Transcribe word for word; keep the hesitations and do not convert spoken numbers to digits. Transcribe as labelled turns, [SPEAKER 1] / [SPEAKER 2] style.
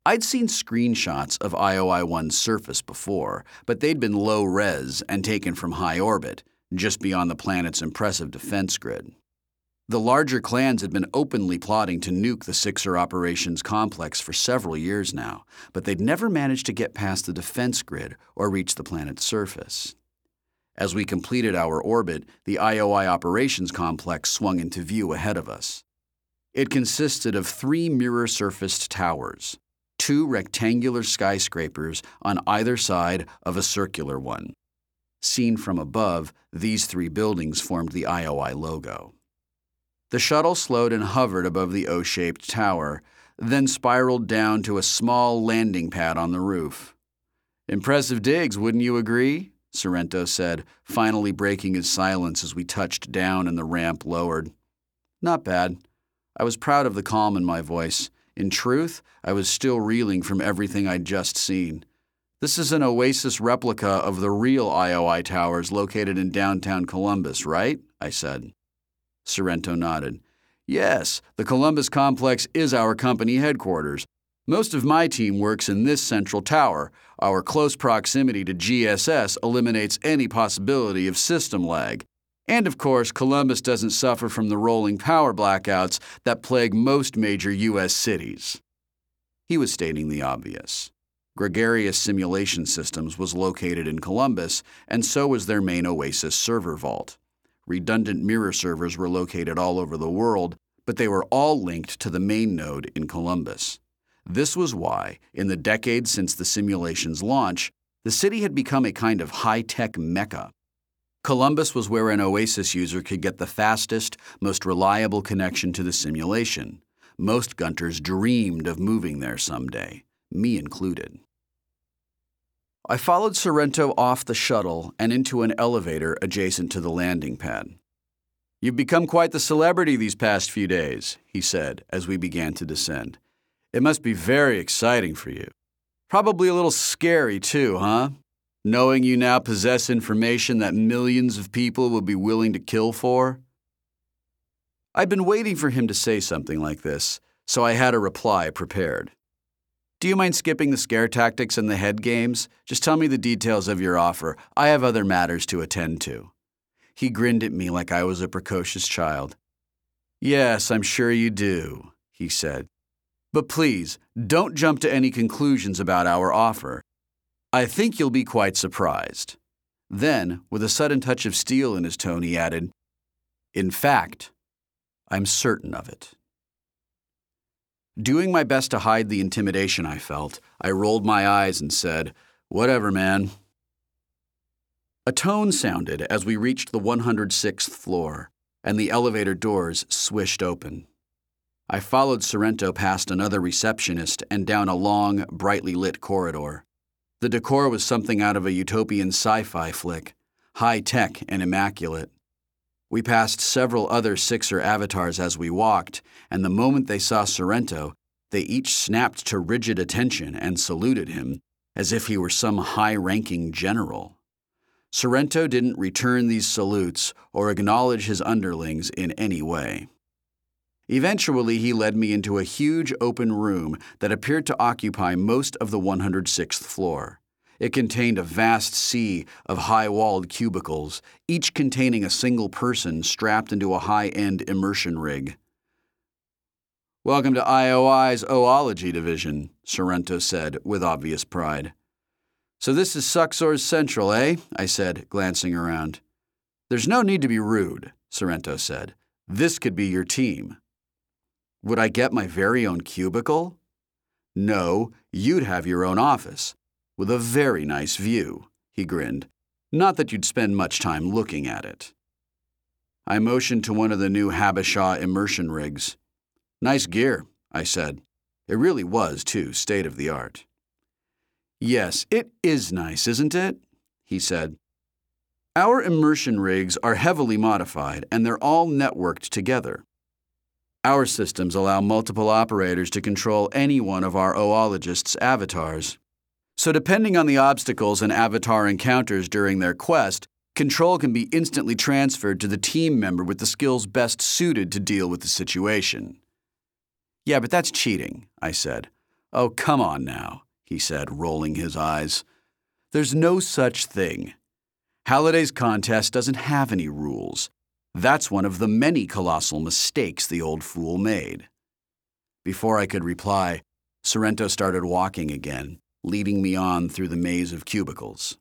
[SPEAKER 1] I'd seen screenshots of I O I one's surface before, but they'd been low-res and taken from high orbit, just beyond the planet's impressive defense grid. The larger clans had been openly plotting to nuke the Sixer operations complex for several years now, but they'd never managed to get past the defense grid or reach the planet's surface. As we completed our orbit, the I O I operations complex swung into view ahead of us. It consisted of three mirror-surfaced towers, two rectangular skyscrapers on either side of a circular one. Seen from above, these three buildings formed the I O I logo. The shuttle slowed and hovered above the O-shaped tower, then spiraled down to a small landing pad on the roof. "Impressive digs, wouldn't you agree?" Sorrento said, finally breaking his silence as we touched down and the ramp lowered. "Not bad." I was proud of the calm in my voice. In truth, I was still reeling from everything I'd just seen. "This is an Oasis replica of the real I O I towers located in downtown Columbus, right?" I said. Sorrento nodded. "Yes, the Columbus complex is our company headquarters. Most of my team works in this central tower. Our close proximity to G S S eliminates any possibility of system lag. And of course, Columbus doesn't suffer from the rolling power blackouts that plague most major U S cities." He was stating the obvious. Gregarious Simulation Systems was located in Columbus, and so was their main Oasis server vault. Redundant mirror servers were located all over the world, but they were all linked to the main node in Columbus. This was why, in the decades since the simulation's launch, the city had become a kind of high-tech mecca. Columbus was where an Oasis user could get the fastest, most reliable connection to the simulation. Most Gunters dreamed of moving there someday, me included. I followed Sorrento off the shuttle and into an elevator adjacent to the landing pad. "You've become quite the celebrity these past few days," he said as we began to descend. "It must be very exciting for you. Probably a little scary too, huh? Knowing you now possess information that millions of people will be willing to kill for?" I'd been waiting for him to say something like this, so I had a reply prepared. "Do you mind skipping the scare tactics and the head games? Just tell me the details of your offer. I have other matters to attend to." He grinned at me like I was a precocious child. "Yes, I'm sure you do," he said. "But please, don't jump to any conclusions about our offer. I think you'll be quite surprised." Then, with a sudden touch of steel in his tone, he added, "In fact, I'm certain of it." Doing my best to hide the intimidation I felt, I rolled my eyes and said, "Whatever, man." A tone sounded as we reached the one hundred sixth floor, and the elevator doors swished open. I followed Sorrento past another receptionist and down a long, brightly lit corridor. The decor was something out of a utopian sci-fi flick, high-tech and immaculate. We passed several other Sixer avatars as we walked, and the moment they saw Sorrento, they each snapped to rigid attention and saluted him, as if he were some high-ranking general. Sorrento didn't return these salutes or acknowledge his underlings in any way. Eventually, he led me into a huge open room that appeared to occupy most of the one hundred sixth floor. It contained a vast sea of high-walled cubicles, each containing a single person strapped into a high-end immersion rig. "Welcome to I O I's Oology division," Sorrento said with obvious pride. "So this is Suxor's Central, eh?" I said, glancing around. "There's no need to be rude," Sorrento said. "This could be your team." "Would I get my very own cubicle?" "No, you'd have your own office, with a very nice view," he grinned. "Not that you'd spend much time looking at it." I motioned to one of the new Habishaw immersion rigs. "Nice gear," I said. It really was, too, state-of-the-art. "Yes, it is nice, isn't it?" he said. "Our immersion rigs are heavily modified, and they're all networked together. Our systems allow multiple operators to control any one of our oologists' avatars. So depending on the obstacles an avatar encounters during their quest, control can be instantly transferred to the team member with the skills best suited to deal with the situation." "Yeah, but that's cheating," I said. "Oh, come on now," he said, rolling his eyes. "There's no such thing. Halliday's contest doesn't have any rules. That's one of the many colossal mistakes the old fool made." Before I could reply, Sorrento started walking again, leading me on through the maze of cubicles.